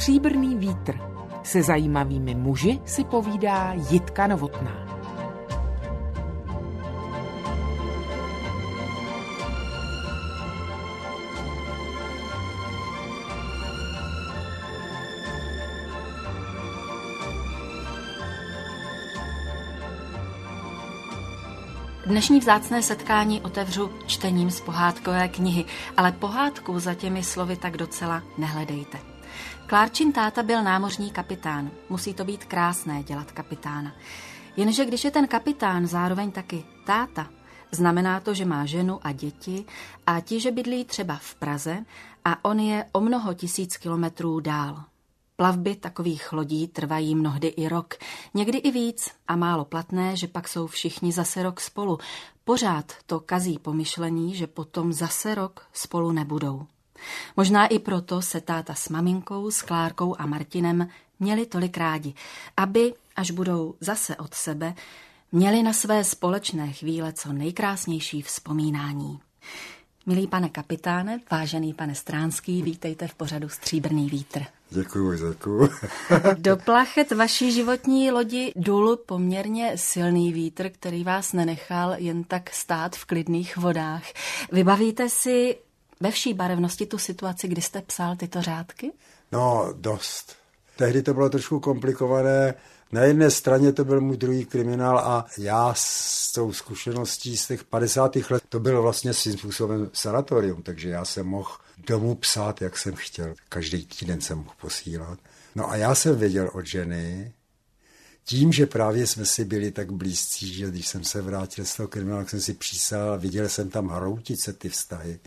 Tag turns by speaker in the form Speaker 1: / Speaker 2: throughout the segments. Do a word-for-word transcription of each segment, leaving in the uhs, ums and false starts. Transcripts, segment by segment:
Speaker 1: Stříbrný vítr. Se zajímavými muži si povídá Jitka Novotná.
Speaker 2: Dnešní vzácné setkání otevřu čtením z pohádkové knihy, ale pohádku za těmi slovy tak docela nehledejte. Klárčin táta byl námořní kapitán. Musí to být krásné dělat kapitána. Jenže když je ten kapitán zároveň taky táta, znamená to, že má ženu a děti a ti, že bydlí třeba v Praze a on je o mnoho tisíc kilometrů dál. Plavby takových lodí trvají mnohdy i rok, někdy i víc a málo platné, že pak jsou všichni zase rok spolu. Pořád to kazí pomyšlení, že potom zase rok spolu nebudou. Možná i proto se táta s maminkou, s Klárkou a Martinem měli tolik rádi, aby, až budou zase od sebe, měli na své společné chvíle co nejkrásnější vzpomínání. Milý pane kapitáne, vážený pane Stránský, vítejte v pořadu Stříbrný vítr.
Speaker 3: Děkuju, děkuju.
Speaker 2: Do plachet vaší životní lodi dul poměrně silný vítr, který vás nenechal jen tak stát v klidných vodách. Vybavíte si ve vší barevnosti tu situaci, kdy jste psal tyto řádky?
Speaker 3: No, dost. Tehdy to bylo trošku komplikované. Na jedné straně to byl můj druhý kriminál a já s tou zkušeností z těch padesátých let, to bylo vlastně svým způsobem sanatorium, takže já jsem mohl domů psát, jak jsem chtěl. Každý týden jsem mohl posílat. No a já jsem věděl od ženy, tím, že právě jsme si byli tak blízcí, že když jsem se vrátil z toho kriminálu, tak jsem si přísahal a viděl jsem tam hroutit se ty vztahy,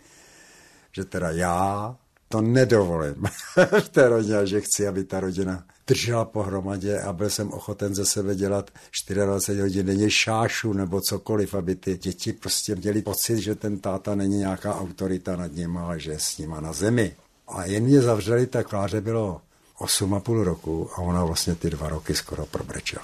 Speaker 3: že teda já to nedovolím v té rodině, že chci, aby ta rodina držela pohromadě a byl jsem ochoten ze sebe dělat dvacet čtyři hodin denně šášu nebo cokoliv, aby ty děti prostě měli pocit, že ten táta není nějaká autorita nad nima, ale že je s nima na zemi. A jen mě zavřeli, tak Kláře bylo osm a půl roku a ona vlastně ty dva roky skoro probrečela.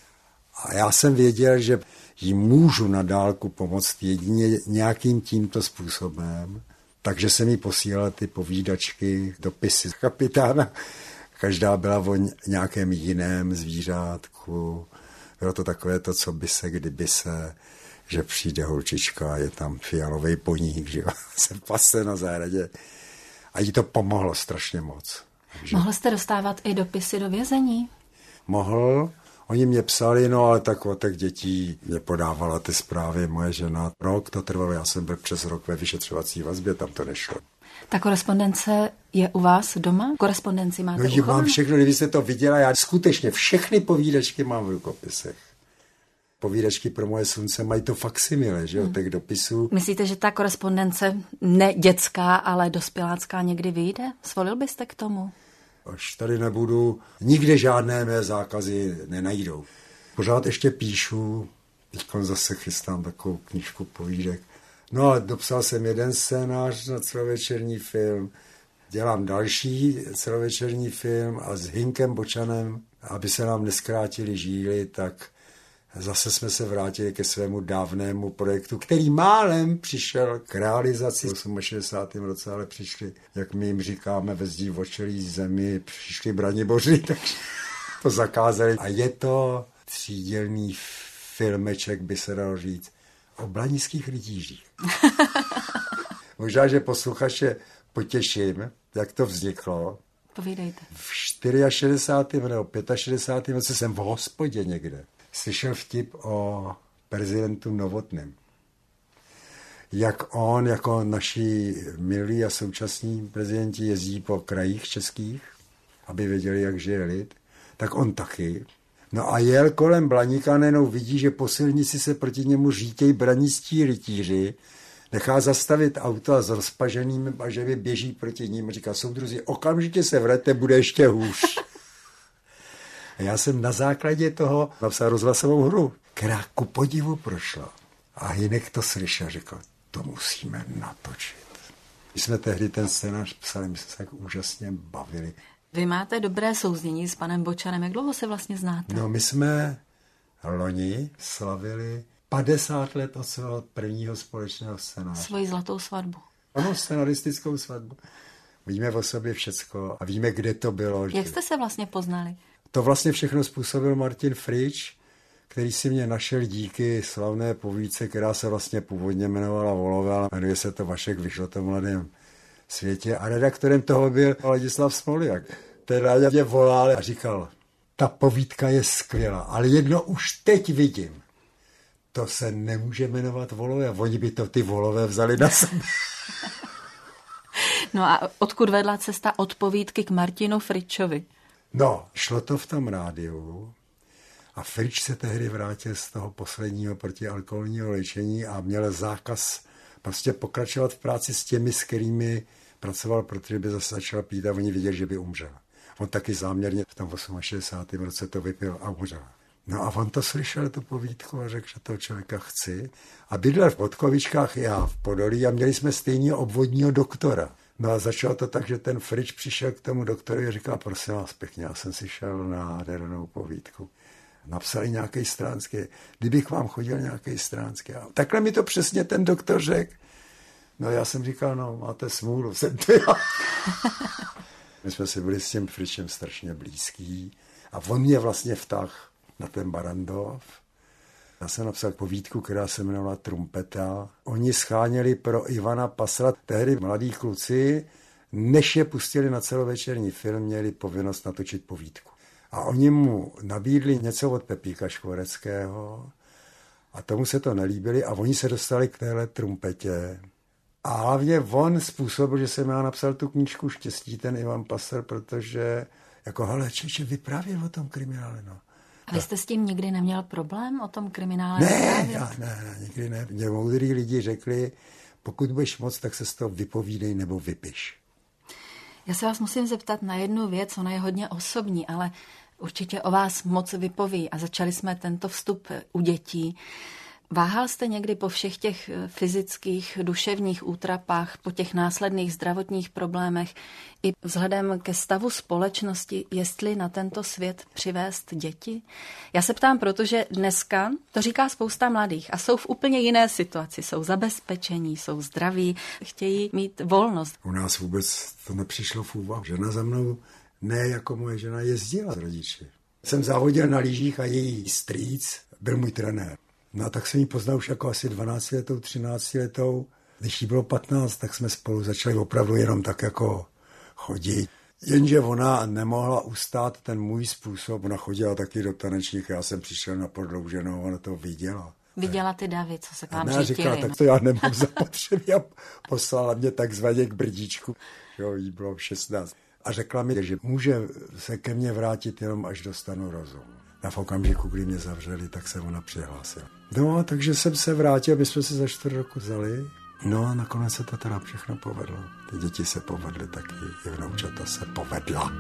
Speaker 3: A já jsem věděl, že jí můžu na dálku pomoct jedině nějakým tímto způsobem, takže jsem jí posílal ty povídačky, dopisy kapitána. Každá byla o nějakém jiném zvířátku. Bylo to takové to, co by se, kdyby se, že přijde holčička a je tam fialový poník, že se pase na zahradě. A jí to pomohlo strašně moc. Takže
Speaker 2: mohl jste dostávat i dopisy do vězení?
Speaker 3: Mohl. Oni mě psali, no ale tak od těch dětí mě podávala ty zprávy moje žena. Rok to trvalo, já jsem byl přes rok ve vyšetřovací vazbě, tam to nešlo.
Speaker 2: Ta korespondence je u vás doma? Korespondenci máte
Speaker 3: no, uchovanou? Mám všechno, kdybyste to viděla, já skutečně všechny povídačky mám v rukopisech. Povídačky pro moje slunce mají to faksimile, že jo, hmm. těch dopisů.
Speaker 2: Myslíte, že ta korespondence ne dětská, ale dospělácká někdy vyjde? Svolil byste k tomu?
Speaker 3: Až tady nebudu, nikde žádné mé zákazy nenajdou. Pořád ještě píšu, teď zase chystám takovou knížku povídek. No a dopsal jsem jeden scénář na celovečerní film, dělám další celovečerní film a s Hinkem Bočanem, aby se nám neskrátili žíly, tak zase jsme se vrátili ke svému dávnému projektu, který málem přišel k realizaci v šedesátém osmém roce, ale přišli, jak my jim říkáme, ve zdí v očelí zemi, přišli braniboři, takže to zakázali. A je to třídělný filmeček, by se dalo říct, o blanických rytířích. Možná, že posluchače potěším, jak to vzniklo.
Speaker 2: Povídejte.
Speaker 3: V šedesátém čtvrtém nebo šedesátém pátém roce jsem v hospodě někde slyšel vtip o prezidentu Novotném. Jak on, jako naši milí a současní prezidenti jezdí po krajích českých, aby věděli, jak žije lid, tak on taky. No a jel kolem Blaníka, nejenom vidí, že po silnici se proti němu řítějí branistí rytíři, nechá zastavit auto a s rozpaženými baževy běží proti ním a říká, soudruzi, okamžitě se vraťte, bude ještě hůř. A já jsem na základě toho napsal rozhlasovou hru, která ku podivu prošla. A Hinek to slyšel a řekl, to musíme natočit. My jsme tehdy ten scénář psali, my jsme se tak úžasně bavili.
Speaker 2: Vy máte dobré souznění s panem Bočanem. Jak dlouho se vlastně znáte?
Speaker 3: No, my jsme loni slavili padesát let od svého prvního společného scénáře.
Speaker 2: Svoji zlatou svatbu.
Speaker 3: Ano, scenaristickou svatbu. Víme o sobě všecko a víme, kde to bylo.
Speaker 2: Jak jste se vlastně poznali?
Speaker 3: To vlastně všechno způsobil Martin Frič, který si mě našel díky slavné povídce, která se vlastně původně jmenovala Volové, ale jmenuje se to Vašek vyšlo to mladém světě. A redaktorem toho byl Ladislav Smoljak. Ten rád mě volal a říkal, ta povídka je skvělá, ale jedno už teď vidím. To se nemůže jmenovat Volové. Oni by to ty Volové vzali na sebe.
Speaker 2: No a odkud vedla cesta od povídky k Martinu Fričovi?
Speaker 3: No, šlo to v tom rádiu a Frič se tehdy vrátil z toho posledního protialkoholního léčení a měl zákaz prostě pokračovat v práci s těmi, s kterými pracoval, protože by zase začal pít a oni viděli, že by umřel. On taky záměrně v tom šedesátém osmém roce to vypil a umřel. No a on to slyšel, tu povídku, a řekl, že toho člověka chci. A bydlel v Podkovičkách, já v Podolí a měli jsme stejného obvodního doktora. No a začalo to tak, že ten Frič přišel k tomu doktoru a říkal, prosím vás pěkně, já jsem si šel na nádhernou povídku. Napsali nějaký stránský, kdybych vám chodil nějaký stránský. A takhle mi to přesně ten doktor řekl. No já jsem říkal, no máte smůlu, jsem to já. My jsme si byli s tím Fričem strašně blízký a on mě vlastně vtáhl na ten Barrandov. Já jsem napsal povídku, která se jmenovala Trumpeta. Oni scháněli pro Ivana Pasla, tehdy mladí kluci, než je pustili na celovečerní film, měli povinnost natočit povídku. A oni mu nabídli něco od Pepíka Škvoreckého a tomu se to nelíbili a oni se dostali k téhle Trumpetě. A hlavně on způsobil, že jsem já napsal tu knížku Štěstí, ten Ivan Passer, protože jako, hele, čeče, vyprávěl o tom kriminále, no.
Speaker 2: A vy jste s tím nikdy neměl problém o tom kriminále?
Speaker 3: Ne, já, ne, ne, nikdy ne. Mě moudrý lidi řekli, pokud budeš moc, tak se z toho vypovídej nebo vypiš.
Speaker 2: Já se vás musím zeptat na jednu věc, ona je hodně osobní, ale určitě o vás moc vypoví a začali jsme tento vstup u dětí. Váhal jste někdy po všech těch fyzických, duševních útrapách, po těch následných zdravotních problémech i vzhledem ke stavu společnosti, jestli na tento svět přivést děti? Já se ptám, protože dneska to říká spousta mladých a jsou v úplně jiné situaci. Jsou zabezpečení, jsou zdraví, chtějí mít volnost.
Speaker 3: U nás vůbec to nepřišlo v úvahu. Žena za mnou, ne jako moje žena, jezdila s rodiči. Jsem závodil na lyžích a její strýc byl můj trenér. No a tak jsem ji poznal už jako asi dvanáctiletou, třináctiletou. Když jí bylo patnáct, tak jsme spolu začali opravdu jenom tak jako chodit. Jenže ona nemohla ustát ten můj způsob. Ona chodila taky do tanečních, já jsem přišel na prodlouženou, ona to viděla.
Speaker 2: Viděla ty davy, co se k vám
Speaker 3: řítili.
Speaker 2: říkala,
Speaker 3: tak to já nemám zapotřebí a poslala mě takzvaně k brdíčku. Jo, jí bylo šestnáct. A řekla mi, že může se ke mně vrátit jenom až dostanu rozum. A v okamžiku, kdy mě zavřeli, tak se ona přihlásila. No, takže jsem se vrátil, my jsme se za čtvrt roku vzali. No a nakonec se to teda všechno povedlo. Ty děti se povedly taky, i vnoučata se povedla.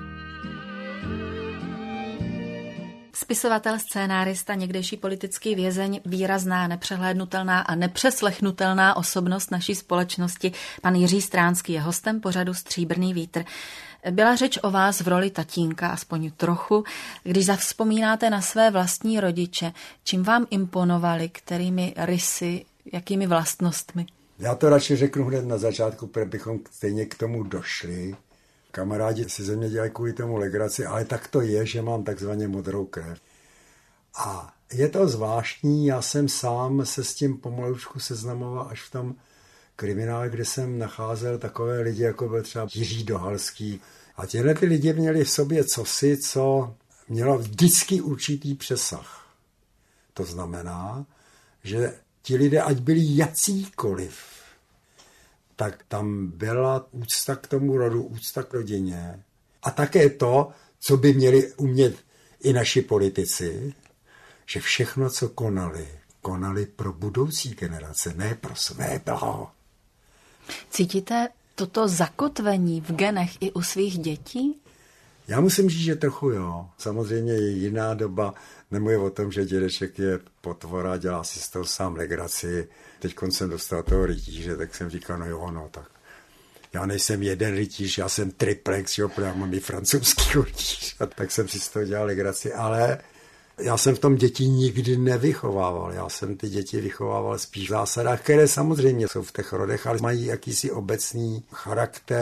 Speaker 2: Spisovatel, scénárista, někdejší politický vězeň, výrazná, nepřehlédnutelná a nepřeslechnutelná osobnost naší společnosti, pan Jiří Stránský je hostem pořadu Stříbrný vítr. Byla řeč o vás v roli tatínka, aspoň trochu, když zavzpomínáte na své vlastní rodiče, čím vám imponovali, kterými rysy, jakými vlastnostmi?
Speaker 3: Já to radši řeknu hned na začátku, protože bychom stejně k tomu došli. Kamarádi si ze mě dělají kvůli tomu legraci, ale tak to je, že mám takzvaně modrou krev. A je to zvláštní, já jsem sám se s tím pomalučku seznamoval až v tom kriminále, kde jsem nacházel takové lidi, jako byl třeba Jiří Dohalský. A těhle ty lidi měli v sobě cosi, co mělo vždycky určitý přesah. To znamená, že ti lidé, ať byli jacíkoliv, tak tam byla úcta k tomu rodu, úcta k rodině. A také to, co by měli umět i naši politici, že všechno, co konali, konali pro budoucí generace, ne pro své blaho.
Speaker 2: Cítíte toto zakotvení v genech i u svých dětí?
Speaker 3: Já musím říct, že trochu jo. Samozřejmě je jiná doba. Nemluví o tom, že dědeček je potvora, dělá si z toho sám legraci. Teď jsem dostal toho rytíře, tak jsem říkal, no jo, no tak. Já nejsem jeden rytíř, já jsem triplex, jo, já mám i francouzský rytíř. Tak jsem si z toho dělal legraci, ale já jsem v tom děti nikdy nevychovával. Já jsem ty děti vychovával spíš v zásadách, které samozřejmě jsou v těch rodech, ale mají jakýsi obecný charakter,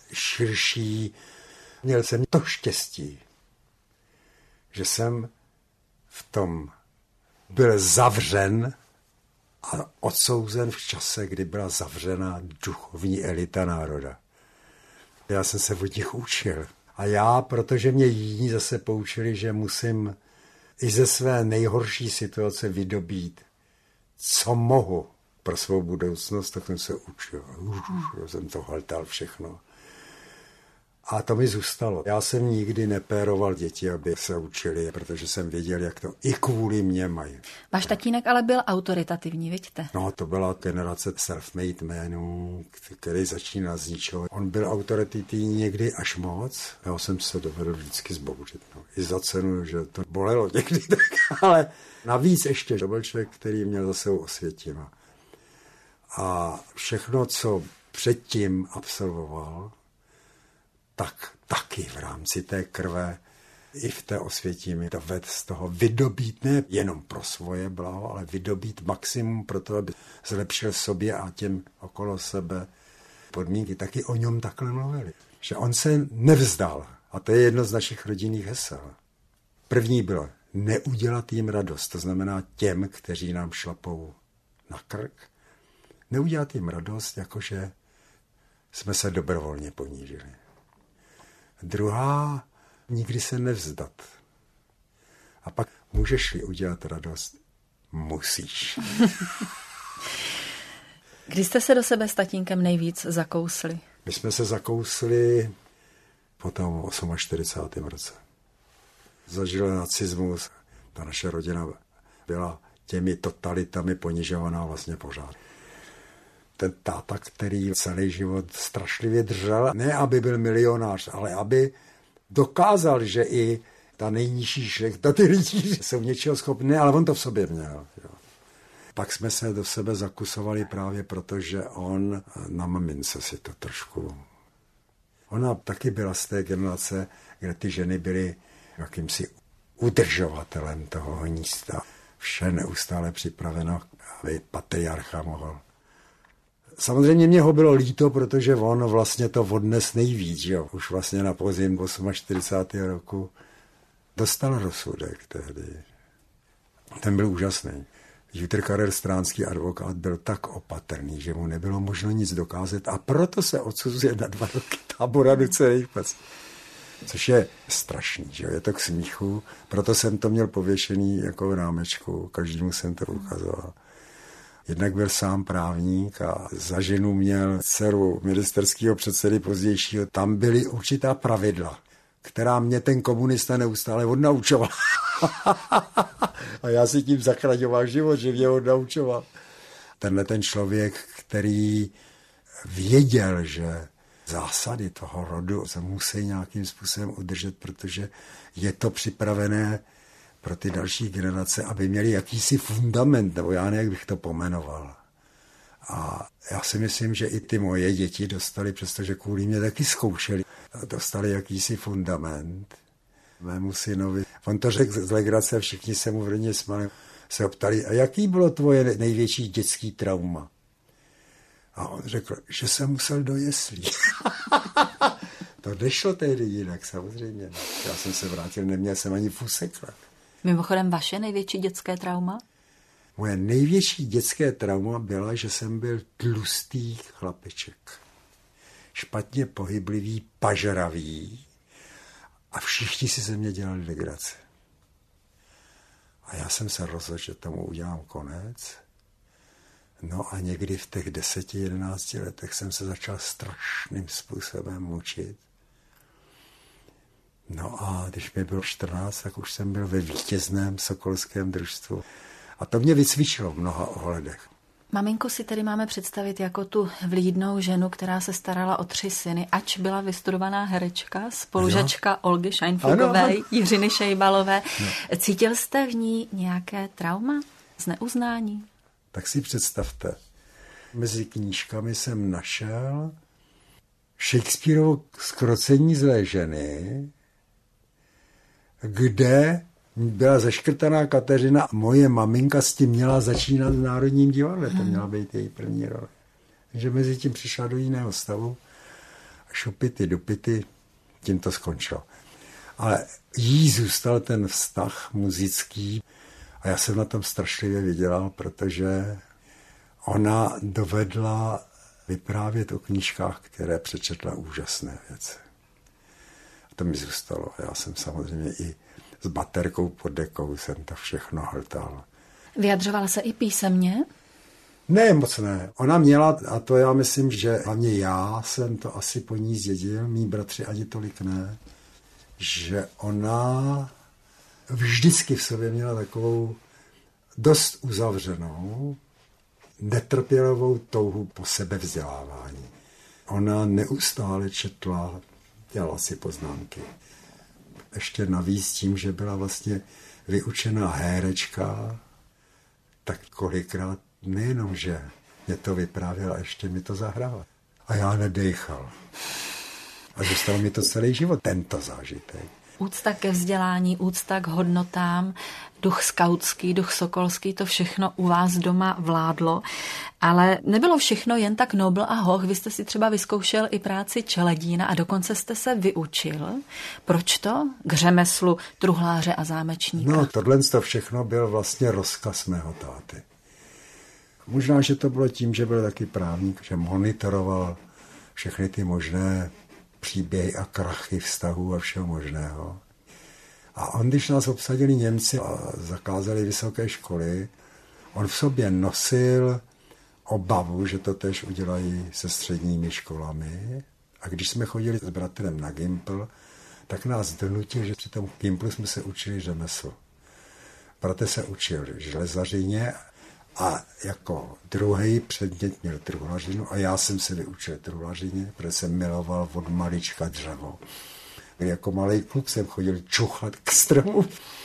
Speaker 3: širší. Měl jsem to štěstí, že jsem v tom byl zavřen a odsouzen v čase, kdy byla zavřena duchovní elita národa. Já jsem se od nich učil. A já, protože mě jiní zase poučili, že musím i ze své nejhorší situace vydobít, co mohu pro svou budoucnost, tak jsem se učil. Učil jsem to haltal všechno. A to mi zůstalo. Já jsem nikdy nepéroval děti, aby se učili, protože jsem věděl, jak to i kvůli mě mají.
Speaker 2: Váš tatínek ale byl autoritativní, vidíte?
Speaker 3: No, to byla generace self-made manů, který začínal z ničeho. On byl autoritativní někdy až moc. Já jsem se dovedl vždycky zbouřit. No. I za cenu, že to bolelo někdy tak, ale navíc ještě, to byl člověk, který měl za sebou Osvětim. A všechno, co předtím absolvoval, tak taky v rámci té krve i v té Osvětimi doved z toho vydobít ne jenom pro svoje blaho, ale vydobít maximum pro to, aby zlepšil sobě a těm okolo sebe podmínky. Taky o něm takhle mluvili. Že on se nevzdal. A to je jedno z našich rodinných hesel. První bylo neudělat jim radost. To znamená těm, kteří nám šlapou na krk. Neudělat jim radost, jakože jsme se dobrovolně ponížili. Druhá, nikdy se nevzdat. A pak můžeš-li udělat radost, musíš.
Speaker 2: Kdy jste se do sebe s tatínkem nejvíc zakousli?
Speaker 3: My jsme se zakousli po tom čtyřicátém osmém roce. Zažil nacismus, ta naše rodina byla těmi totalitami ponižovaná vlastně pořád. Ten táta, který celý život strašlivě držel, ne aby byl milionář, ale aby dokázal, že i ta nejnižší šlechta, ty lidi jsou něčeho schopní, ale on to v sobě měl. Jo. Pak jsme se do sebe zakusovali právě proto, že on na mamince si to trošku... Ona taky byla z té generace, kde ty ženy byly jakýmsi udržovatelem toho hnízda. Vše neustále připraveno, aby patriarcha mohl. Samozřejmě mě ho bylo líto, protože on vlastně to odnes nejvíc, jo. Už vlastně na podzim čtyřicátého osmého roku dostal rozsudek tehdy. Ten byl úžasný. Jüter Karel Stránský advokát byl tak opatrný, že mu nebylo možno nic dokázat a proto se odsuzuje na dva roky tábora nucených prací. Což je strašný, že jo? Je to k smíchu. Proto jsem to měl pověšený jako v rámečku. Každému jsem to ukazoval. Jednak byl sám právník a za ženu měl dceru ministerského předsedy pozdějšího. Tam byly určitá pravidla, která mě ten komunista neustále odnaučoval. A já si tím zachraňoval život, že mě odnaučoval. Tenhle ten člověk, který věděl, že zásady toho rodu se musí nějakým způsobem udržet, protože je to připravené pro ty další generace, aby měli jakýsi fundament, nebo já nevím, jak bych to pomenoval. A já si myslím, že i ty moje děti dostali, přestože kvůli mě taky zkoušeli, dostali jakýsi fundament. Mému synovi, on to řekl z legrace, všichni se mu v rodině smáli, se ho ptali, a jaký bylo tvoje největší dětský trauma? A on řekl, že jsem musel do jeslí. To nešlo tehdy jinak, samozřejmě. Já jsem se vrátil, neměl jsem ani fusekla.
Speaker 2: Mimochodem, vaše největší dětské trauma?
Speaker 3: Moje největší dětské trauma byla, že jsem byl tlustý chlapeček. Špatně pohyblivý, pažravý a všichni si ze mě dělali legraci. A já jsem se rozhodl, že tomu udělám konec. No a někdy v těch deseti, jedenácti letech jsem se začal strašným způsobem mučit. No a když mi bylo čtrnáct, tak už jsem byl ve vítězném sokolském družstvu. A to mě vycvičilo v mnoha ohledech.
Speaker 2: Maminku si tedy máme představit jako tu vlídnou ženu, která se starala o tři syny, ač byla vystudovaná herečka, spolužačka ano. Olgy Šajnflugové, ano. Jiřiny Šejbalové. No. Cítil jste v ní nějaké trauma z neuznání?
Speaker 3: Tak si představte, mezi knížkami jsem našel Shakespearovo Zkrocení zlé ženy, kde byla zaškrtaná Kateřina a moje maminka s tím měla začínat v Národním divadle. To měla být její první role. Takže mezi tím přišla do jiného stavu šupity, dupity, tím to skončilo. Ale jí zůstal ten vztah muzický a já jsem na tom strašlivě vydělal, protože ona dovedla vyprávět o knížkách, které přečetla úžasné věci. A to mi zůstalo. Já jsem samozřejmě i s baterkou pod dekou jsem to všechno hltal.
Speaker 2: Vyjadřovala se i písemně?
Speaker 3: Ne, moc ne. Ona měla, a to já myslím, že hlavně já jsem to asi po ní zdědil, mý bratři ani tolik ne, že ona vždycky v sobě měla takovou dost uzavřenou, netrpělivou touhu po sebevzdělávání. Ona neustále četla, dělala si poznámky. Ještě navíc tím, že byla vlastně vyučená hérečka, tak kolikrát nejenom, že mě to vyprávěla, ještě mi to zahrála. A já nedejchal. A zůstalo mi to celý život, tento zážitek.
Speaker 2: Úcta ke vzdělání, úcta k hodnotám, duch skautský, duch sokolský, to všechno u vás doma vládlo. Ale nebylo všechno jen tak nobl a hoch. Vy jste si třeba vyzkoušel i práci čeledína a dokonce jste se vyučil. Proč to? K řemeslu truhláře a zámečníka.
Speaker 3: No, tohle to všechno byl vlastně rozkaz mého táty. Možná, že to bylo tím, že byl taky právník, že monitoroval všechny ty možné příběhy a krachy vztahů a všeho možného. A on, když nás obsadili Němci a zakázali vysoké školy, on v sobě nosil obavu, že to též udělají se středními školami. A když jsme chodili s bratrem na Gimpl, tak nás donutil, že při tom Gimplu jsme se učili řemeslo. Bratr se učil železařině a jako druhý předmět měl truhlařinu a já jsem se vyučil truhlařině, protože jsem miloval od malička dřevo. Jako malý kluk jsem chodil čuchat k stromu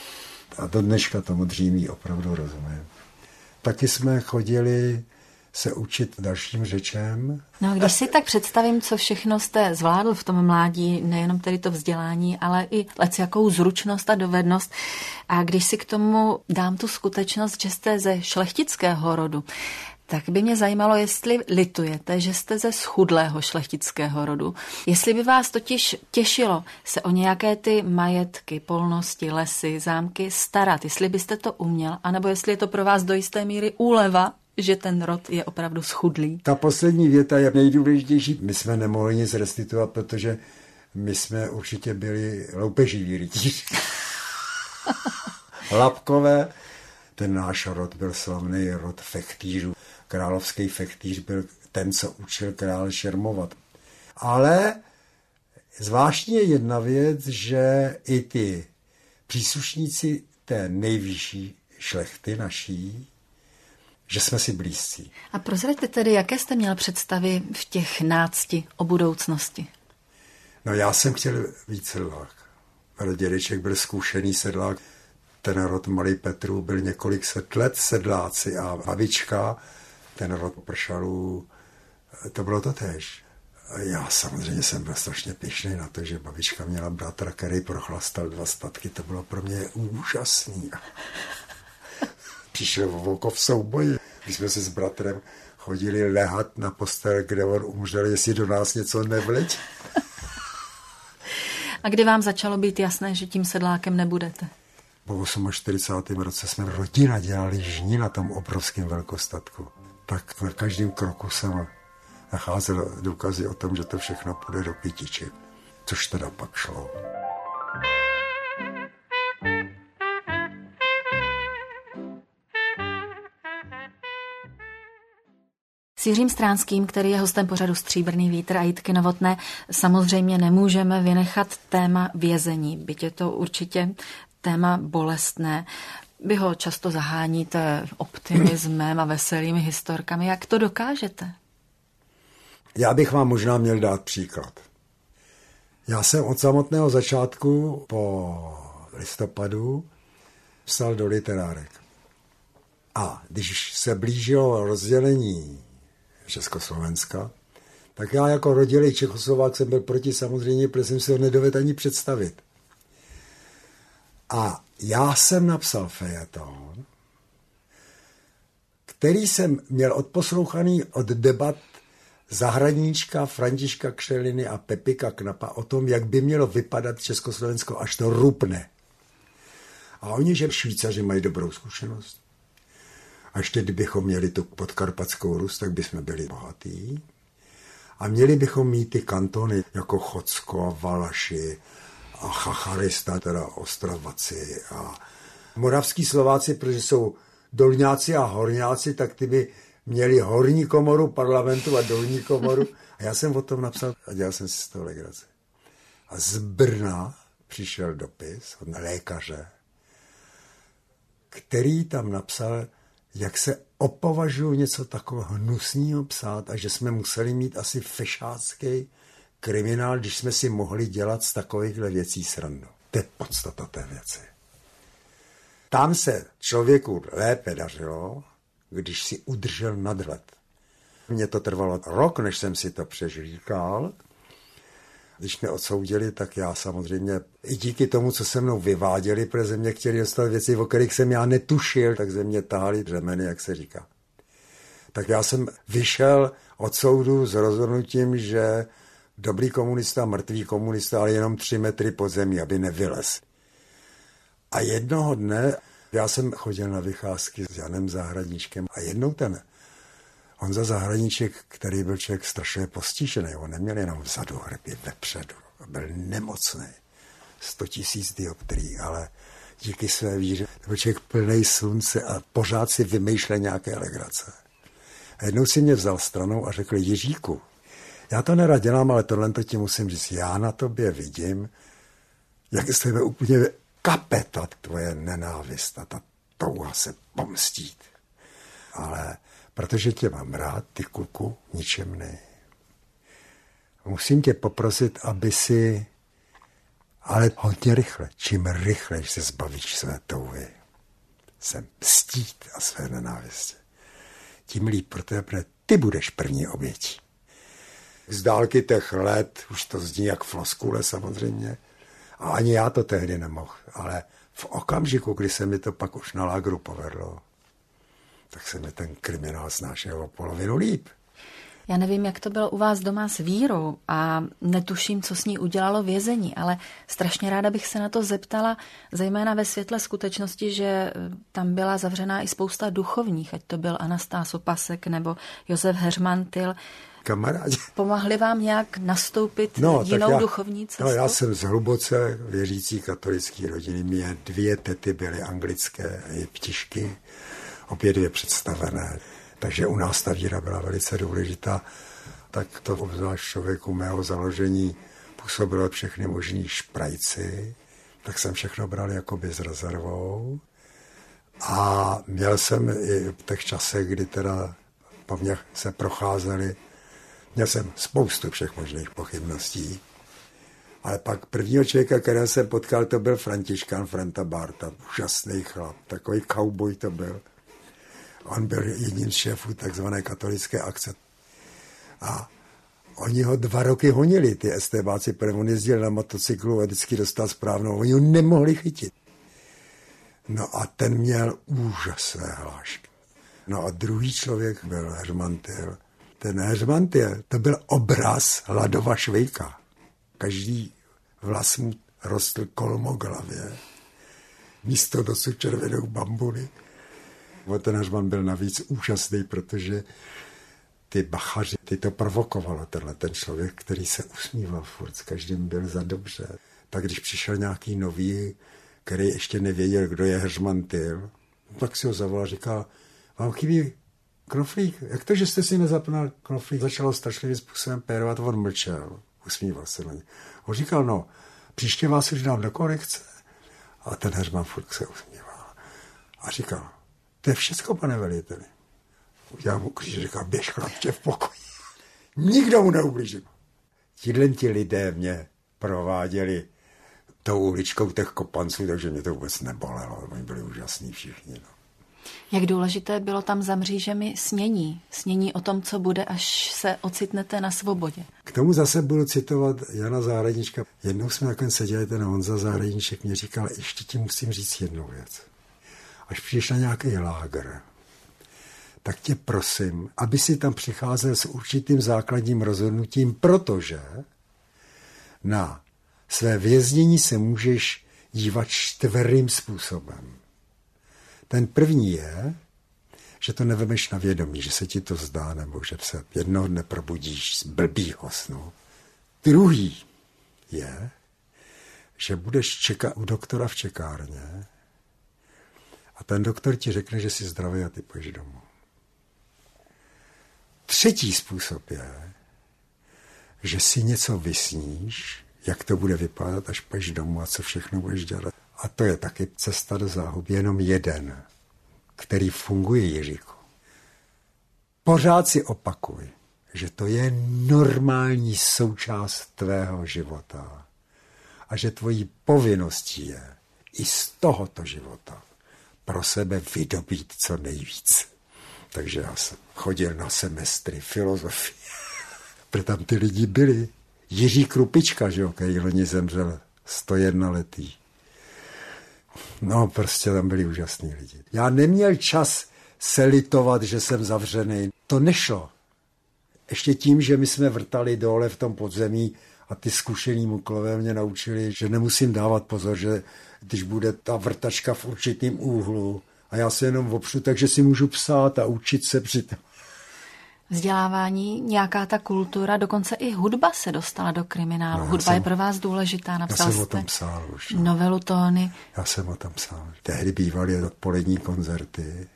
Speaker 3: a do dneška tomu dřímí opravdu rozumím. Taky jsme chodili se učit dalším řečem.
Speaker 2: No, když si tak představím, co všechno jste zvládl v tom mládí, nejenom tedy to vzdělání, ale i lecjakou zručnost a dovednost. A když si k tomu dám tu skutečnost, že jste ze šlechtického rodu, tak by mě zajímalo, jestli litujete, že jste ze schudlého šlechtického rodu. Jestli by vás totiž těšilo se o nějaké ty majetky, polnosti, lesy, zámky starat, jestli byste to uměl, anebo jestli je to pro vás do jisté míry úleva, že ten rod je opravdu schudlý.
Speaker 3: Ta poslední věta je nejdůležitější. My jsme nemohli nic restituovat, protože my jsme určitě byli loupeživí rytíři. Lapkové. Ten náš rod byl slavný rod fechtýřů. Královský fechtýř byl ten, co učil krále šermovat. Ale zvláštní je jedna věc, že i ty příslušníci té nejvyšší šlechty naší, že jsme si blízcí.
Speaker 2: A prozraďte tedy, jaké jste měl představy v těch nácti o budoucnosti?
Speaker 3: No já jsem chtěl být sedlák. Dědeček byl zkušený sedlák. Ten rod Malý Petrů byl několik set let sedláci a babička, ten rod Pršalů, to bylo to též. Já samozřejmě jsem byl strašně pyšný na to, že babička měla bratra, který prochlastal dva statky. To bylo pro mě úžasný. Přišel v oko v souboji. Když jsme se s bratrem chodili lehat na postel, kde on umřel, jestli do nás něco nevleď.
Speaker 2: A kdy vám začalo být jasné, že tím sedlákem nebudete?
Speaker 3: Po čtyřicátém osmém roce jsme rodina dělali žní na tom obrovském velkostatku. Tak na každém kroku jsem nacházel důkazy o tom, že to všechno půjde do pítiči. Což teda pak šlo.
Speaker 2: S Jiřím Stránským, který je hostem pořadu Stříbrný vítr a Jitky Novotné, samozřejmě nemůžeme vynechat téma vězení, byť je to určitě téma bolestné. Vy ho často zaháníte optimismem a veselými historkami. Jak to dokážete?
Speaker 3: Já bych vám možná měl dát příklad. Já jsem od samotného začátku po listopadu psal do literárek. A když se blížilo rozdělení Československa, tak já jako rodilý Čechoslovák jsem byl proti samozřejmě, protože jsem si ho nedovedl ani představit. A já jsem napsal fejeton, který jsem měl odposlouchaný od debat Zahradníčka, Františka Křeliny a Pepika Knapa o tom, jak by mělo vypadat Československo, až to rupne. A oni, že Švýcaři mají dobrou zkušenost. A ještě kdybychom měli tu podkarpatskou Rus, tak bychom byli bohatí. A měli bychom mít ty kantony jako Chocko, Valaši a Chacharista, teda Ostravaci a moravský Slováci, protože jsou dolňáci a horňáci, tak ty by měli horní komoru parlamentu a dolní komoru. A já jsem o tom napsal a dělal jsem si z toho legraci. A z Brna přišel dopis od lékaře, který tam napsal, jak se opovažuji něco takového hnusného psát a že jsme museli mít asi fešácký kriminál, když jsme si mohli dělat z takovýchhle věcí srandu. To je podstata té věci. Tam se člověku lépe dařilo, když si udržel nadhled. Mně to trvalo rok, než jsem si to přežíkal. Když mě odsoudili, tak já samozřejmě i díky tomu, co se mnou vyváděli, protože ze mě chtěli dostat věci, o kterých jsem já netušil, tak ze mě tahali řemeny, jak se říká. Tak já jsem vyšel od soudu s rozhodnutím, že dobrý komunista, mrtvý komunista, ale jenom tři metry pod zemí, aby nevylez. A jednoho dne já jsem chodil na vycházky s Janem Zahradníčkem a jednou ten Honza Zahradníček, který byl člověk strašně postižený, on neměl jenom vzadu hrby, vepředu, byl nemocný, sto tisíc dioptrií, ale díky své víře byl člověk plný slunce a pořád si vymýšlel nějaké legrace. A jednou si mě vzal stranou a řekl: Jiříku, já to nerad dělám, ale tohle to ti musím říct, já na tobě vidím, jak z tebe úplně kape ta tvoje nenávist a ta touha se pomstít. Ale protože tě mám rád, ty kluku, ničemnej. Musím tě poprosit, aby si, ale hodně rychle, čím rychleji se zbavíš své touhy, se mstít a své nenávisti, tím líp pro tebe, protože ty budeš první obětí. Z dálky těch let, už to zní jak floskule samozřejmě, a ani já to tehdy nemohl, ale v okamžiku, kdy se mi to pak už na lágru povedlo, tak se mi ten kriminál snášel o polovinu líp.
Speaker 2: Já nevím, jak to bylo u vás doma s vírou a netuším, co s ní udělalo vězení, ale strašně ráda bych se na to zeptala, zejména ve světle skutečnosti, že tam byla zavřená i spousta duchovních, ať to byl Anastás Opasek nebo Josef Heřmantil.
Speaker 3: Kamarádi.
Speaker 2: Pomohli vám nějak nastoupit
Speaker 3: no,
Speaker 2: jinou
Speaker 3: já,
Speaker 2: duchovní cestu?
Speaker 3: No, já jsem z hluboce věřící katolické rodiny. Mě dvě tety byly anglické i ptišky, obě dvě představené. Takže u nás ta víra byla velice důležitá. Tak to obzvlášť člověku mého založení působilo všechny možný šprajci. Tak jsem všechno bral jakoby s rezervou. A měl jsem i v těch časech, kdy teda po mně se procházeli, měl jsem spoustu všech možných pochybností. Ale pak prvního člověka, kterého jsem potkal, to byl Františkán Franta Barta. Úžasný chlap, takový kauboj to byl. On byl jedním z šéfů takzvané katolické akce. A oni ho dva roky honili, ty estébáci, protože on jezdil na motocyklu a vždycky dostal správnou. Oni ho nemohli chytit. No a ten měl úžasné hlášky. No a druhý člověk byl Heřmantil. Ten Heřmantil, to byl obraz Hladova Švejka. Každý vlas mu rostl kolmoglavě. Místo dosud červenou bambuly. Ten Heřman byl navíc úžasný, protože ty bachaři, ty to provokovalo, tenhle ten člověk, který se usmíval furt, s každým byl za dobře. Tak když přišel nějaký nový, který ještě nevěděl, kdo je Heřmantil, tak si ho zavolal a říkal: vám chybí knoflík? Jak to, že jste si nezapnal knoflík? Začalo strašlivým způsobem pérovat, on mlčel, usmíval se na ně. On říkal: no, příště vás už dám do korekce. A ten Heřman furt se usmíval. A říkal: to je všecko, pane veliteli. Já mu kříž říkal: běž chlapče v pokoji. Nikdo mu neublížil. Tihle ti lidé mě prováděli tou uličkou těch kopanců, takže mě to vůbec nebolelo. Oni byli úžasní všichni. No.
Speaker 2: Jak důležité bylo tam za mřížemi snění? Snění o tom, co bude, až se ocitnete na svobodě.
Speaker 3: K tomu zase budu citovat Jana Zahradníčka. Jednou jsme takhle seděli, ten Honza Zahradníček mě říkal: ještě ti musím říct jednu věc. Až přijdeš na nějaký lágr, tak tě prosím, aby si tam přicházel s určitým základním rozhodnutím, protože na své věznění se můžeš dívat čtverým způsobem. Ten první je, že to nevemeš na vědomí, že se ti to zdá, nebo že se jednoho dne probudíš z blbýho snu. Druhý je, že budeš čekat u doktora v čekárně a ten doktor ti řekne, že jsi zdravý a ty půjdeš domů. Třetí způsob je, že si něco vysníš, jak to bude vypadat, až půjdeš domů a co všechno budeš dělat. A to je taky cesta do záhuby, jenom jeden, který funguje, Jiříku. Pořád si opakuj, že to je normální součást tvého života a že tvojí povinností je i z tohoto života pro sebe vydobít co nejvíc. Takže já jsem chodil na semestry filozofie, protože tam ty lidi byli. Jiří Krupička, že jo, který loni zemřel sto jedna letý. No, prostě tam byli úžasní lidi. Já neměl čas se litovat, že jsem zavřený. To nešlo. Ještě tím, že my jsme vrtali dole v tom podzemí a ty zkušení muklové mě naučili, že nemusím dávat pozor, že když bude ta vrtačka v určitém úhlu a já se jenom opřu, takže si můžu psát a učit se přitom.
Speaker 2: Vzdělávání, nějaká ta kultura, dokonce i hudba se dostala do kriminálu. No, Hudba jsem, je pro vás důležitá, napsal
Speaker 3: já jsem
Speaker 2: jste
Speaker 3: o tom psal už, no.
Speaker 2: novelu Tóny.
Speaker 3: Já jsem o tom psal. Tehdy bývaly odpolední koncerty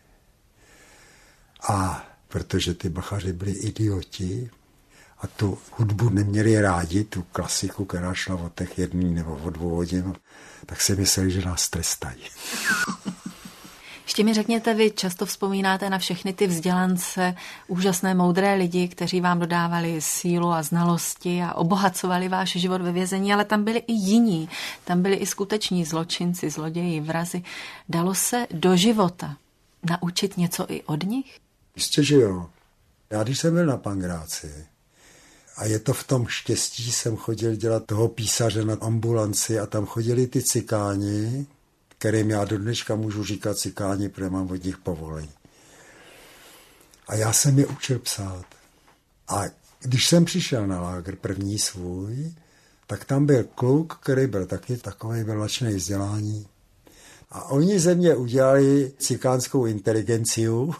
Speaker 3: a protože ty bachaři byli idioti a tu hudbu neměli rádi, tu klasiku, která šla od těch jedný nebo od dvou hodin, tak si mysleli, že nás trestají.
Speaker 2: Ještě mi řekněte, vy často vzpomínáte na všechny ty vzdělance, úžasné moudré lidi, kteří vám dodávali sílu a znalosti a obohacovali váš život ve vězení, ale tam byli i jiní, tam byli i skuteční zločinci, zloději, vrazi. Dalo se do života naučit něco i od nich?
Speaker 3: Jistě, že jo. Já když jsem byl na Pangráci a je to v tom štěstí, jsem chodil dělat toho písaře na ambulanci a tam chodili ty cikáni, kterým já do dneška můžu říkat cikáni, protože mám od nich povolení. A já jsem je učil psát. A když jsem přišel na lágr první svůj, tak tam byl kluk, který byl taky takový velačný vzdělání. A oni ze mě udělali cikánskou inteligenciu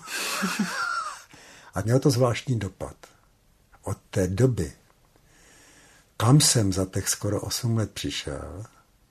Speaker 3: a mělo to zvláštní dopad. Od té doby, kam jsem za těch skoro osm let přišel,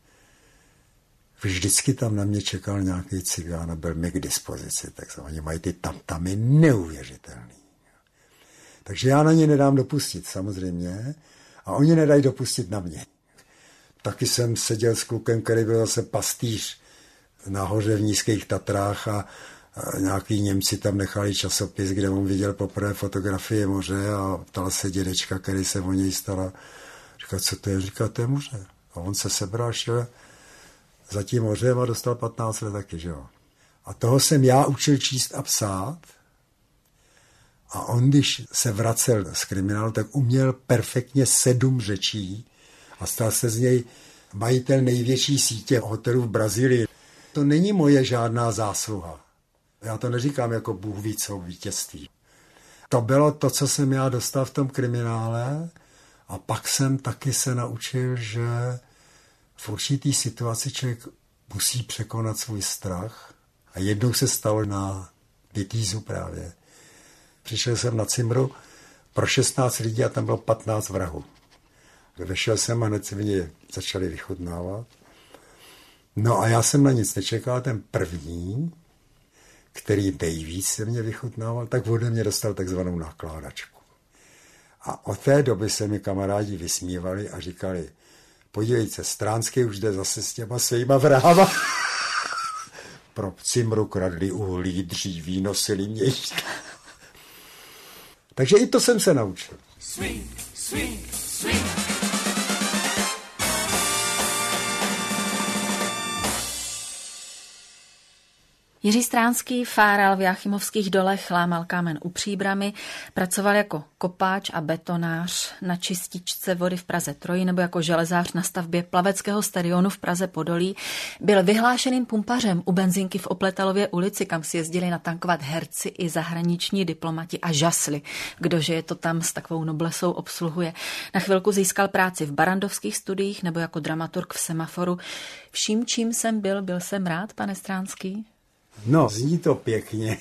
Speaker 3: vždycky tam na mě čekal nějaký cigán a byl mi k dispozici, tak oni mají ty tamtamy neuvěřitelný. Takže já na ně nedám dopustit, samozřejmě, a oni nedají dopustit na mě. Taky jsem seděl s klukem, který byl zase pastýř nahoře v Nízkých Tatrách a, a nějaký Němci tam nechali časopis, kde on viděl poprvé fotografie moře a ptal se dědečka, který se o něj staral. Říkal, co to je? Říkal, to je moře. A on se sebral, šel za tím mořem a dostal patnáct let taky, že jo. A toho jsem já učil číst a psát a on, když se vracel z kriminálu, tak uměl perfektně sedm řečí a stal se z něj majitel největší sítě hotelů v Brazílii. To není moje žádná zásluha. Já to neříkám jako Bůh ví co vítězství. To bylo to, co jsem já dostal v tom kriminále a pak jsem taky se naučil, že v určitý situaci člověk musí překonat svůj strach. A jednou se stalo na Vytýzu právě. Přišel jsem na Cimru pro šestnáct lidí a tam bylo patnáct vrahů. Vešel jsem a hned se mě začali vychutnávat. No a já jsem na nic nečekal, ten první, který nejvíc se mě vychutnával, tak ode mě dostal takzvanou nakládačku. A od té doby se mi kamarádi vysmívali a říkali, podívejte se, Stránský už jde zase s těma svýma vrahama. Pro Cimru kradli uhlí, dříví, nosili mě jídla. Takže i to jsem se naučil. Swing, swing, swing.
Speaker 2: Jiří Stránský fáral v Jáchymovských dolech, lámal kámen u Příbrami, pracoval jako kopáč a betonář na čističce vody v Praze Troji nebo jako železář na stavbě plaveckého stadionu v Praze Podolí. Byl vyhlášeným pumpařem u benzinky v Opletalově ulici, kam si jezdili natankovat herci i zahraniční diplomati a žasli, kdože je to tam s takovou noblesou obsluhuje. Na chvilku získal práci v barandovských studiích nebo jako dramaturg v Semaforu. Vším, čím jsem byl, byl jsem rád, pane Stránský?
Speaker 3: No, zní to pěkně.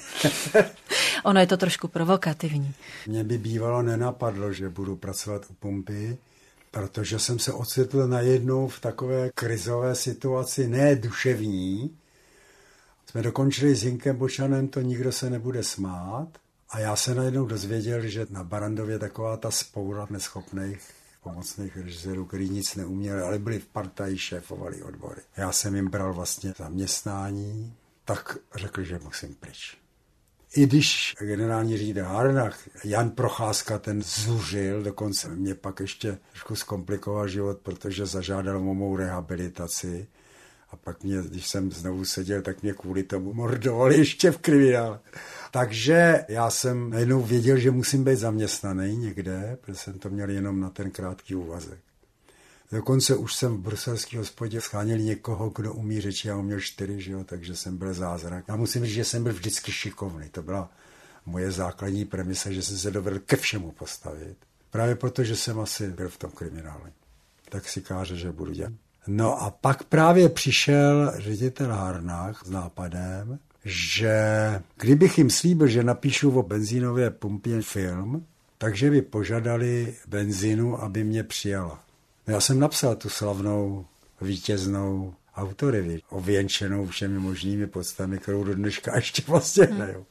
Speaker 2: Ono je to trošku provokativní.
Speaker 3: Mně by bývalo nenapadlo, že budu pracovat u pumpy, protože jsem se ocitl najednou v takové krizové situaci, ne duševní. Jsme dokončili s Hinkem Bočanem, to nikdo se nebude smát. A já se najednou dozvěděl, že na Barandově taková ta spoura neschopných pomocných režisérů, který nic neuměli, ale byli v partaji, šéfovali odbory. Já jsem jim bral vlastně zaměstnání, tak řekli, že musím pryč. I když generální ředitel Harnach, Jan Procházka, ten zuřil, dokonce mě pak ještě trošku zkomplikoval život, protože zažádal o mou rehabilitaci. A pak mě, když jsem znovu seděl, tak mě kvůli tomu mordovali ještě v kriminále. Takže já jsem najednou věděl, že musím být zaměstnaný někde, protože jsem to měl jenom na ten krátký úvazek. Dokonce už jsem v bruselské hospodě scháněl někoho, kdo umí řeči, já uměl čtyři, že jo, takže jsem byl zázrak. Já musím říct, že jsem byl vždycky šikovný. To byla moje základní premisa, že jsem se dovedl ke všemu postavit. Právě proto, že jsem asi byl v tom kriminále. Tak si káže, že budu dělat. No a pak právě přišel ředitel Harnach s nápadem, že kdybych jim slíbil, že napíšu o benzínové pumpě film, takže by požadali benzínu, aby mě přijala. Já jsem napsal tu slavnou vítěznou autorevy, ověnčenou všemi možnými podstami, kterou do dneška ještě vlastně hraju.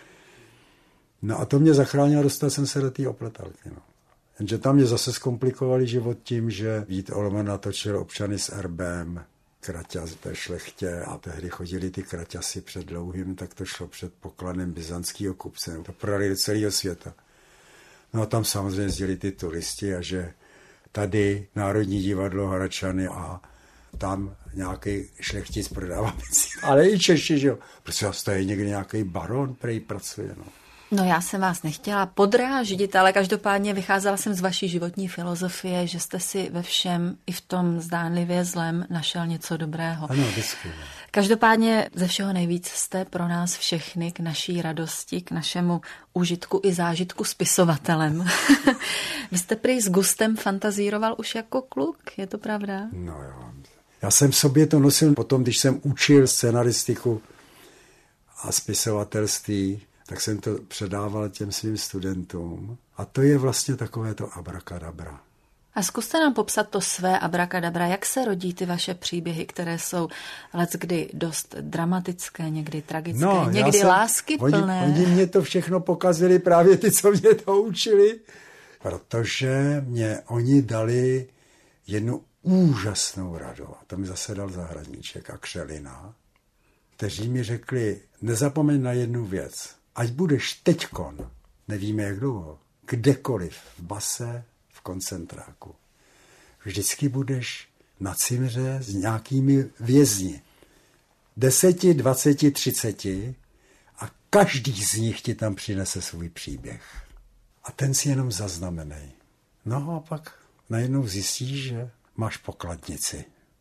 Speaker 3: No a to mě zachránilo, dostal jsem se do té Opletalky. No. Jenže tam mě zase zkomplikovali život tím, že Vít Olman natočil Občany s erbem, kraťas ve šlechtě a tehdy chodili ty kraťasy před dlouhým, tak to šlo před pokladem byzantského kupce. To prodali do celého světa. No a tam samozřejmě jezdili ty turisti a že tady Národní divadlo Hradčany a tam nějaký šlechtic prodává benzín. Ale i Češi, že jo. Protože tady někdy nějaký baron, který pracuje, no.
Speaker 2: No já jsem vás nechtěla podráždit, ale každopádně vycházela jsem z vaší životní filozofie, že jste si ve všem, i v tom zdánlivě zlém, našel něco dobrého.
Speaker 3: Ano, vždycky.
Speaker 2: Každopádně ze všeho nejvíc jste pro nás všechny k naší radosti, k našemu užitku i zážitku spisovatelem. Vy jste prý s gustem fantazíroval už jako kluk, je to pravda?
Speaker 3: No jo. Já jsem v sobě to nosil potom, když jsem učil scenaristiku a spisovatelství, tak jsem to předával těm svým studentům. A to je vlastně takové to abrakadabra.
Speaker 2: A zkuste nám popsat to své abrakadabra. Jak se rodí ty vaše příběhy, které jsou leckdy dost dramatické, někdy tragické,
Speaker 3: no,
Speaker 2: někdy
Speaker 3: jsem,
Speaker 2: láskyplné.
Speaker 3: Oni, oni mě to všechno pokazili, právě ty, co mě to učili. Protože mě oni dali jednu úžasnou radu. A to mi zase dal Zahradníček a Křelina, kteří mi řekli, nezapomeň na jednu věc. Ať budeš teďkon, nevíme jak dlouho, kdekoliv, v base, v koncentráku. Vždycky budeš na cimře s nějakými vězni. Deseti, dvaceti, třiceti a každý z nich ti tam přinese svůj příběh. A ten si jenom zaznamenej. No a pak najednou zjistíš, že máš pokladnici.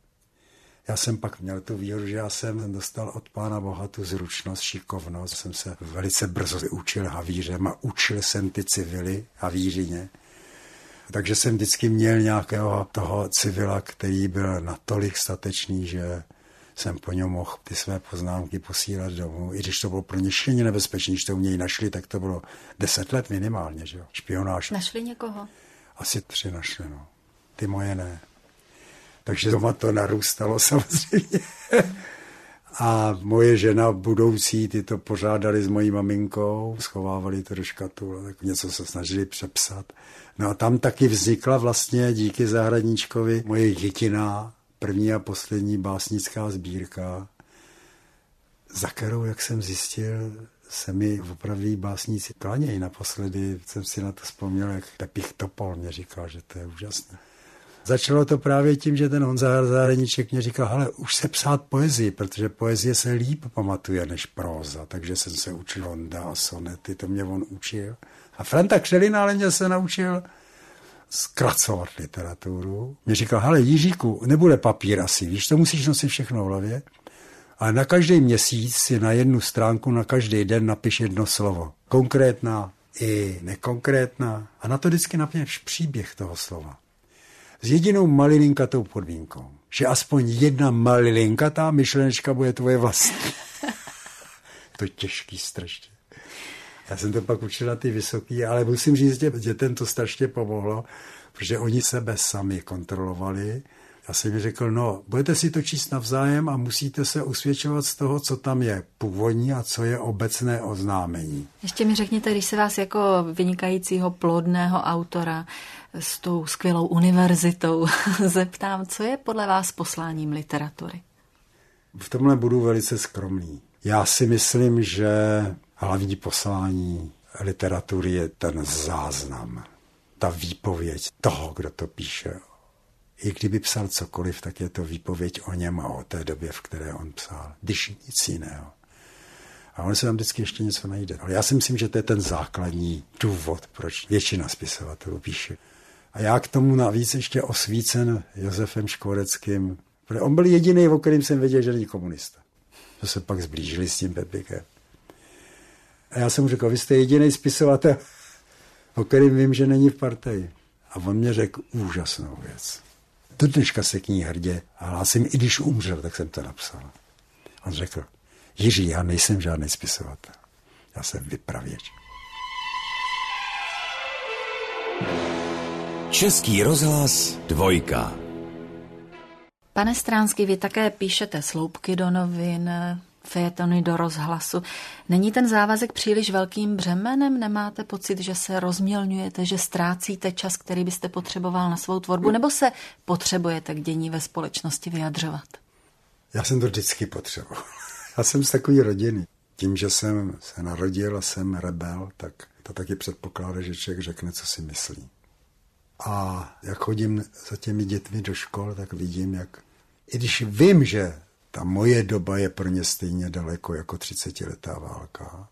Speaker 3: Já jsem pak měl tu výhodu, že já jsem dostal od Pána Boha tu zručnost, šikovnost. Jsem se velice brzo učil havířem a učil jsem ty civily havířině. Takže jsem vždycky měl nějakého toho civila, který byl natolik statečný, že jsem po něm mohl ty své poznámky posílat domů. I když to bylo pro ně šíleně nebezpečné, když to u něj našli, tak to bylo deset let minimálně, že jo? Špionáž.
Speaker 2: Našli někoho?
Speaker 3: Asi tři našli, no. Ty moje ne. Takže doma to narůstalo samozřejmě. A moje žena budoucí, ty to pořádali s mojí maminkou, schovávali to do škatul, tak něco se snažili přepsat. No a tam taky vznikla vlastně díky Zahradníčkovi moje jediná první a poslední básnická sbírka, za kterou, jak jsem zjistil, se mi opravdu básníci klanějí. Naposledy jsem si na to vzpomněl, jak Pepich Topol mě říkal, že to je úžasné. Začalo to právě tím, že ten Honza Zahradníček mě říkal, hele, už se psát poezii, protože poezie se líp pamatuje než próza, takže jsem se učil Honda a sonety, to mě on učil. A Franta Křelina ale mě se naučil zkracovat literaturu. Mě říkal, hele Jiříku, nebude papír asi, víš, to musíš nosit všechno v hlavě. A na každý měsíc si na jednu stránku, na každý den napiš jedno slovo. Konkrétná i nekonkrétná. A na to vždycky napiš příběh toho slova. S jedinou malilinkatou podmínkou, že aspoň jedna malilinkatá myšlenečka bude tvoje vlastní. To těžký strašně. Já jsem to pak učil na ty vysoký, ale musím říct, že dětem to strašně pomohlo, protože oni sebe sami kontrolovali. Já jsem mi řekl, no, budete si to číst navzájem a musíte se usvědčovat z toho, co tam je původní a co je obecné oznámení.
Speaker 2: Ještě mi řekněte, když se vás jako vynikajícího plodného autora s tou skvělou univerzitou zeptám, co je podle vás posláním literatury?
Speaker 3: V tomhle budu velice skromný. Já si myslím, že hlavní poslání literatury je ten záznam, ta výpověď toho, kdo to píše. I kdyby psal cokoliv, tak je to výpověď o něm a o té době, v které on psal. Když nic jiného. A on se tam vždycky ještě něco najde. Ale já si myslím, že to je ten základní důvod, proč většina spisovatelů píše. A já k tomu navíc ještě osvícen Josefem Škvoreckým, protože on byl jediný, o kterým jsem věděl, že není komunista. To se pak zblížili s tím Pepikem. A já jsem mu řekl, vy jste jediný spisovatel, o kterým vím, že není v partaji. A on mě řekl úžasnou věc. Do dneška se k ní hrdě a hlásím, i když umřel, tak jsem to napsal. On řekl, Jiří, já nejsem žádný spisovatel. Já jsem vypravěč.
Speaker 4: Český rozhlas dvojka.
Speaker 2: Pane Stránský, vy také píšete sloupky do novin, fejetony do rozhlasu. Není ten závazek příliš velkým břemenem? Nemáte pocit, že se rozmělňujete, že ztrácíte čas, který byste potřeboval na svou tvorbu, nebo se potřebujete k dění ve společnosti vyjadřovat?
Speaker 3: Já jsem to vždycky potřeboval. Já jsem z takový rodiny. Tím, že jsem se narodil a jsem rebel, tak to taky předpokládá, že člověk řekne, co si myslí. A jak chodím za těmi dětmi do škol, tak vidím, jak i když vím, že ta moje doba je pro ně stejně daleko jako třicetiletá válka,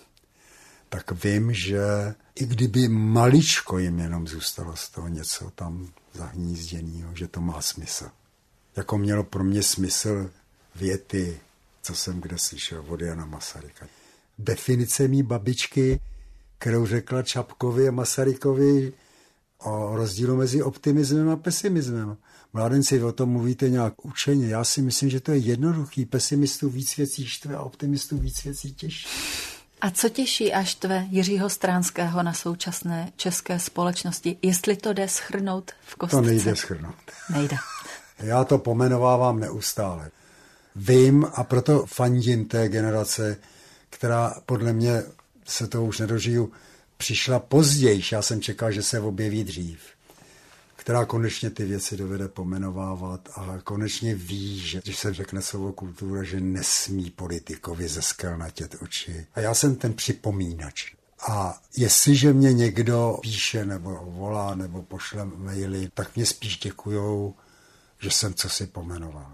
Speaker 3: tak vím, že i kdyby maličko jim jenom zůstalo z toho něco tam zahnízděného, že to má smysl. Jako mělo pro mě smysl věty, co jsem kde slyšel od Jana Masaryka. Definice mý babičky, kterou řekla Čapkovi a Masarykovi o rozdílu mezi optimismem a pesimismem. Mládenci, o tom mluvíte nějak učeně. Já si myslím, že to je jednoduchý. Pesimistů víc věcí štve a optimistů víc věcí těší.
Speaker 2: A co těší a štve Jiřího Stránského na současné české společnosti? Jestli to jde shrnout v kostce?
Speaker 3: To nejde shrnout.
Speaker 2: Nejde.
Speaker 3: Já to pomenovávám neustále. Vím a proto fandím té generace, která podle mě se to už nedožiju, přišla později. Já jsem čekal, že se objeví dřív. Která konečně ty věci dovede pomenovávat a konečně ví, že když se řekne slovo kultura, že nesmí politikovi zeskelnatět oči. A já jsem ten připomínač. A jestliže mě někdo píše nebo volá nebo pošle maily, tak mě spíš děkujou, že jsem cosi pomenoval.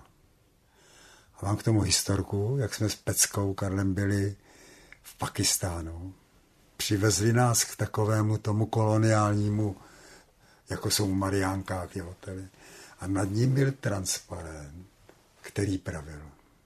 Speaker 3: A mám k tomu historku, jak jsme s Peckou Karlem byli v Pakistánu. Přivezli nás k takovému tomu koloniálnímu, jako jsou v Mariánkách ty hotely. A nad ním byl transparent, který pravil: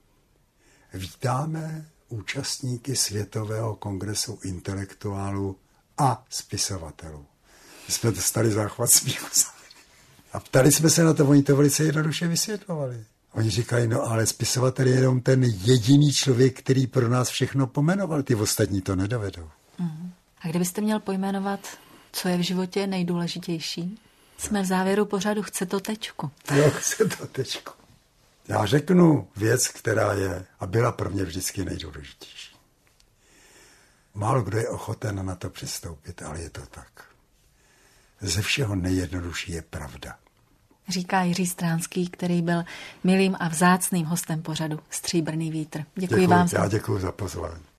Speaker 3: vítáme účastníky Světového kongresu intelektuálů a spisovatelů. My jsme dostali záchvat smíchu. A ptali jsme se na to, oni to velice jednoduše vysvětlovali. Oni říkají, no ale spisovatel je jenom ten jediný člověk, který pro nás všechno pomenoval. Ty ostatní to nedovedou.
Speaker 2: Mm. A kdybyste měl pojmenovat, co je v životě nejdůležitější? Jsme v závěru pořadu Chce to tečku.
Speaker 3: Jo, chce to tečku. Já řeknu věc, která je a byla pro mě vždycky nejdůležitější. Málo kdo je ochoten na to přistoupit, ale je to tak. Ze všeho nejjednodušší je pravda.
Speaker 2: Říká Jiří Stránský, který byl milým a vzácným hostem pořadu Stříbrný vítr. Děkuji, děkuji vám za...
Speaker 3: Já děkuji za pozvání.